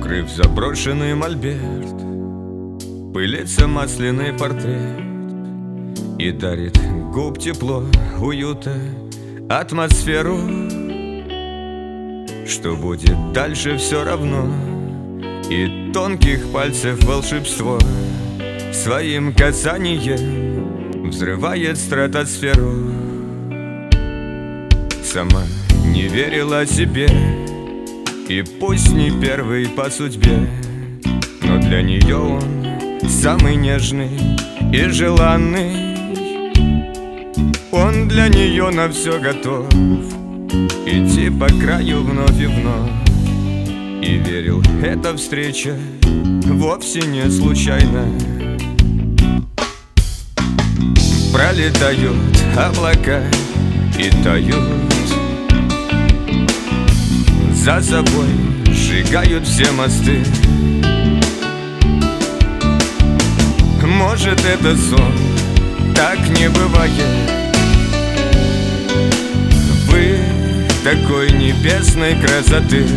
Укрыв заброшенный мольберт, пылится масляный портрет и дарит губ тепло, уюта, атмосферу. Что будет дальше, все равно, и тонких пальцев волшебство своим касанием взрывает стратосферу. Сама не верила себе, и пусть не первый по судьбе, но для нее он самый нежный и желанный. Он для нее на все готов, идти по краю вновь и вновь. И верил, эта встреча вовсе не случайна. Пролетают облака и тают, за собой сжигают все мосты. Может, это сон, так не бывает. Вы такой небесной красоты.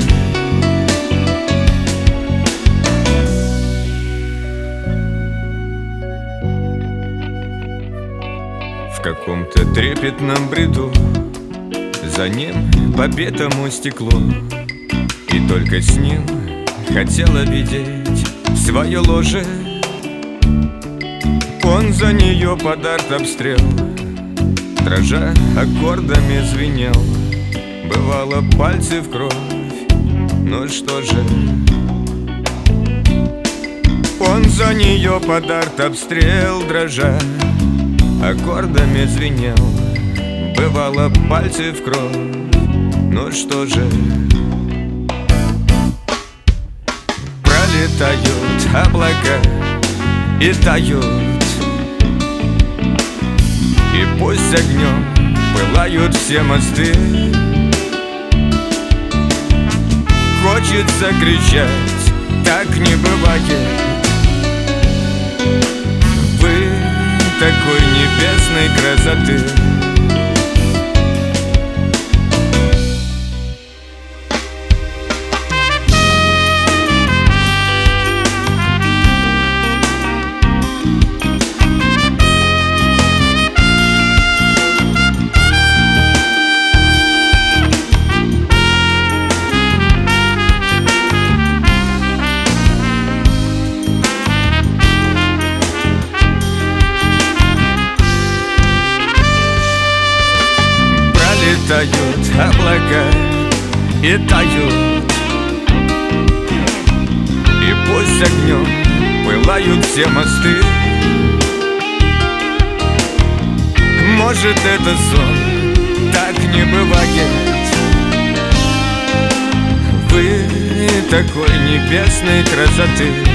В каком-то трепетном бреду за ним по бетому стеклу, и только с ним хотела видеть свое ложе. Он за нее под артобстрел, дрожа аккордами звенел. Бывало, пальцы в кровь, ну что же. Он за нее под артобстрел, дрожа аккордами звенел. Бывало, пальцы в кровь, ну что же. Пролетают облака и тают, и пусть огнем пылают все мосты. Хочется кричать, так не бывает. Вы такой небесной красоты. Тают облака и тают, и пусть огнем пылают все мосты. Может, это сон, так не бывает. Вы такой небесной красоты.